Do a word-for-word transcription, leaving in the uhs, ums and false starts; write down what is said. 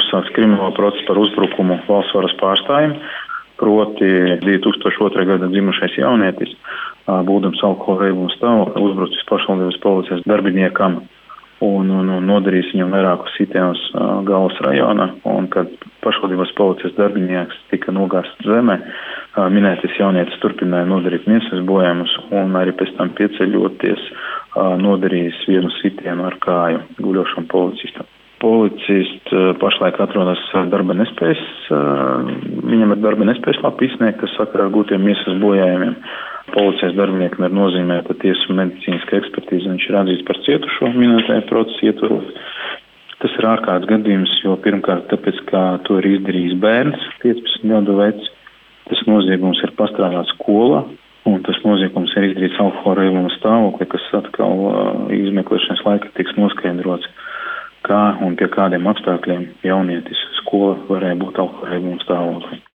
uzsākts krimināla process par uzbrukumu valsts varas pārstāvjiem, proti divi tūkstoši otrā gada dzimušais jaunietis, būdams alkohola reibuma stāvoklī, uzbrucis pašvaldības policijas darbiniekam un, un, un nodarījis viņam vairākus sitienus galvas rajonā, un kad pašvaldības policijas darbinieks tika nogāzts zemē, minētais jaunietis turpināja nodarīt miesas bojājumus un arī pēc tam pieceļoties nodarījis vienu sitienu ar kāju guļošam policistam. Policists pašlaik atrodas darba nespējas, viņam ir darba nespējas lapi izsniegt, kas sakarā ar gūtiem miesas bojājumiem. Policijas darbiniekam ir nozīmēta tiesu medicīniska ekspertīze, viņš ir atzīts par cietušo minētajā procesa ietvaros. Tas ir ārkārtas gadījums, jo pirmkārt tāpēc, ka to ir izdarījis bērns, piecpadsmit gadu vecs, tas noziegums ir pastrādāts skolā, un tas noziegums ir izdarīts alkohola reibuma stāvoklī, kas atkal izmeklēšanas laika tiks noskaidrots, kā un pie kādiem apstākļiem jaunietis skola varēja būt alkohola reibuma stāvoklī.